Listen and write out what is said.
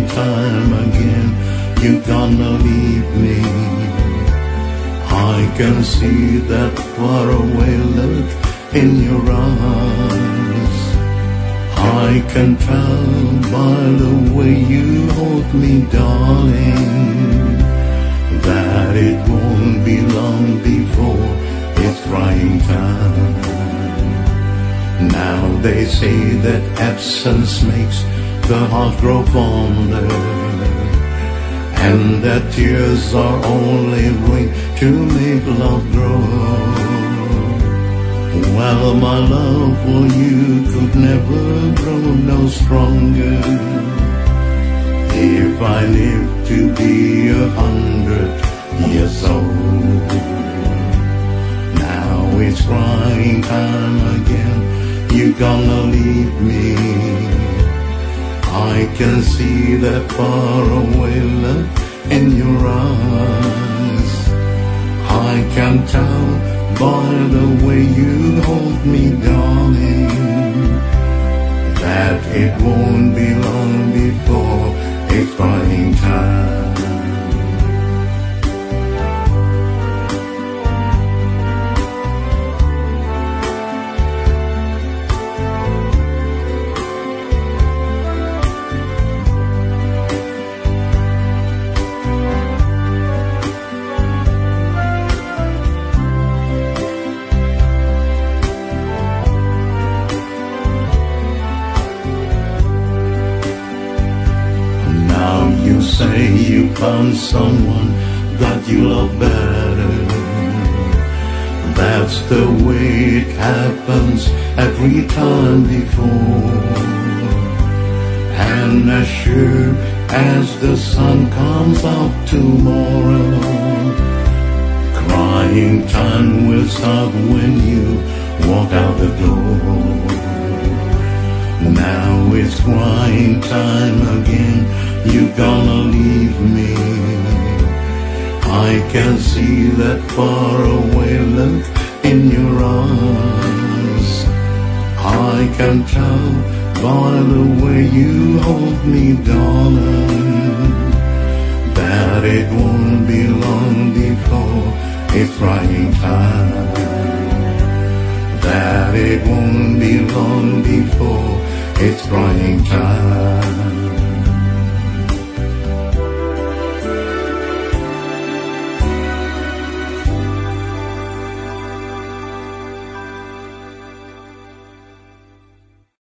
time again you're gonna leave me. I can see that faraway look in your eyes. I can tell by the way you hold me, darling, that it won't be long before it's crying time. Now they say that absence makes the heart grow fonder, and that tears are only way to make love grow. Well, my love for you could never grow no stronger if I live to be 100 years old. Now it's crying time again, you're gonna leave me. I can see that faraway look in your eyes. I can tell by the way you hold me, darling, that it won't be long before it's crying time. You say you found someone that you love better. That's the way it happens every time before. And as sure as the sun comes out tomorrow, crying time will start when you walk out the door. Now it's crying time again, you're gonna leave me. I can see that faraway look in your eyes. I can tell by the way you hold me, darling, that it won't be long